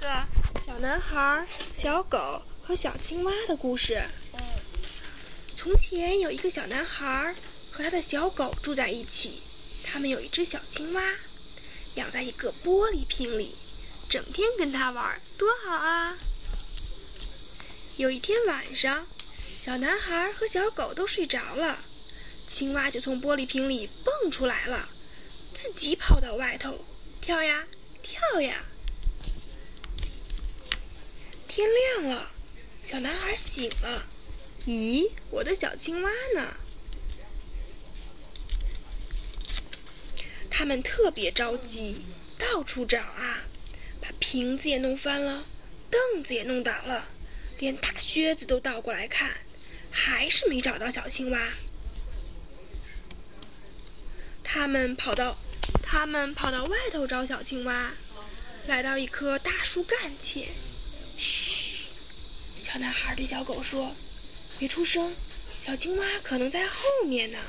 个小男孩、小狗和小青蛙的故事。从前有一个小男孩和他的小狗住在一起，他们有一只小青蛙，养在一个玻璃瓶里，整天跟他玩，多好啊！有一天晚上，小男孩和小狗都睡着了，青蛙就从玻璃瓶里蹦出来了，自己跑到外头，跳呀跳呀。天亮了，小男孩醒了，咦，我的小青蛙呢？他们特别着急，到处找啊，把瓶子也弄翻了，凳子也弄倒了，连大靴子都倒过来看，还是没找到小青蛙。他们跑到外头找小青蛙，来到一棵大树干前。嘘，小男孩对小狗说：“别出声，小青蛙可能在后面呢。”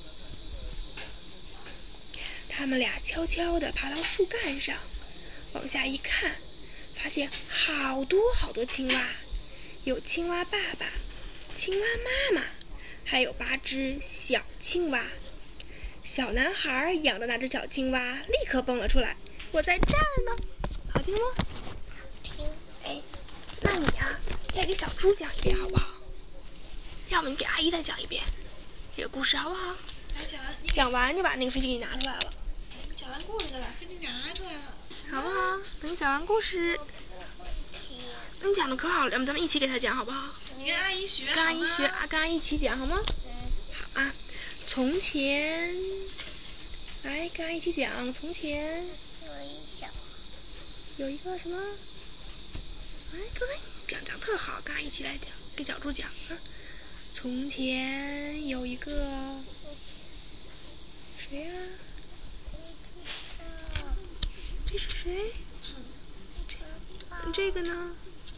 他们俩悄悄地爬到树干上，往下一看，发现好多好多青蛙，有青蛙爸爸、青蛙妈妈，还有8只小青蛙。小男孩养的那只小青蛙立刻蹦了出来：“我在这儿呢！”好听吗？ 听。 哎，那你呀，再给小猪讲一遍好不好？要么你给阿姨再讲一遍这个故事好不好？ 来讲完就把那个飞机给拿出来了。 讲完故事再把飞机拿出来了， 好不好？等你讲完故事，你讲的可好了，咱们一起给他讲好不好？ 你跟阿姨学， 跟阿姨学，跟阿姨一起讲好吗？好啊。从前，来跟阿姨一起讲。从前有一个什么？哎，刚才讲特好，跟阿姨一起来讲，给小猪讲啊。从前有一个谁呀？这是谁？这个呢？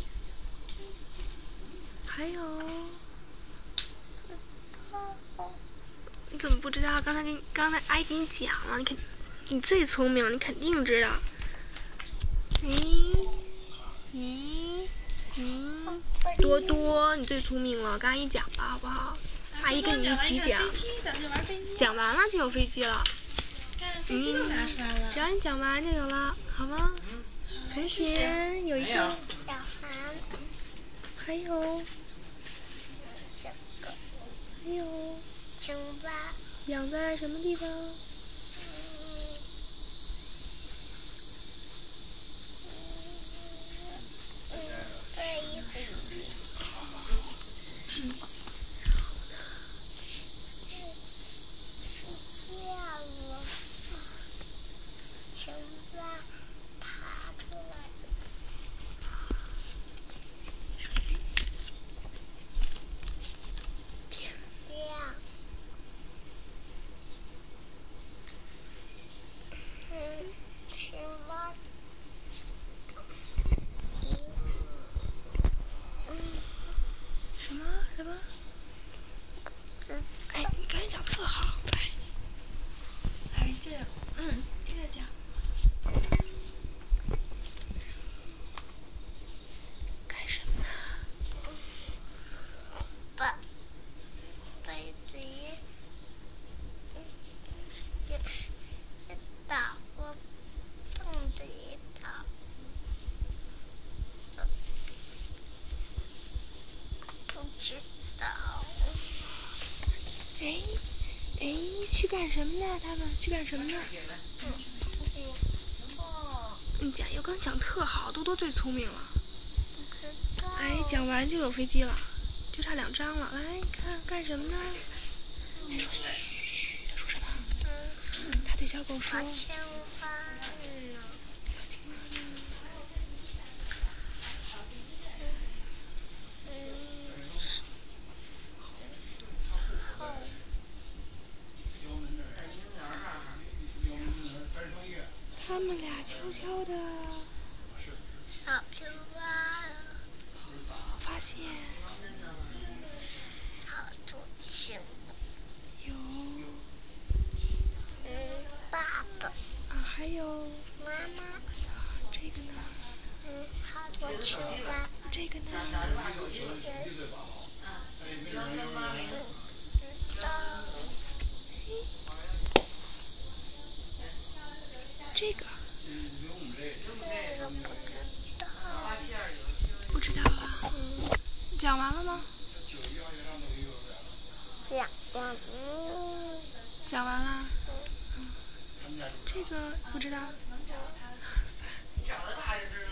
还有，你怎么不知道？刚才阿姨给你讲了，你最聪明，你肯定知道。多多，你最聪明了，跟阿姨讲吧，好不好？阿姨跟你一起讲。讲完了就有飞机了。 飞机都拿出来了。 只要你讲完就有了，好吗？从前有一个小韩， 还有小狗， 还有青蛙， 养在什么地方？什么？哎，你刚才讲特好， 来这样，接着讲。 干什么呢？ 把飞机也倒了，凳子也倒了，不知道。 哎，去干什么呢？他们去干什么呢？你讲，我刚讲特好，多多最聪明了。哎，讲完就有飞机了，就差2张了。来，看干什么呢？哎，说嘘，他说什么？他对小狗说。 小青蛙呢？ 小青蛙呢？他们俩悄悄的。 小青蛙发现好多青蛙， 有爸爸啊，还有妈妈， 这个呢？ 好多青蛙。 这个呢？ 也是。不知道。 这个？ 这个不知道啊。讲完了吗？ 讲完。 讲完了。这个不知道。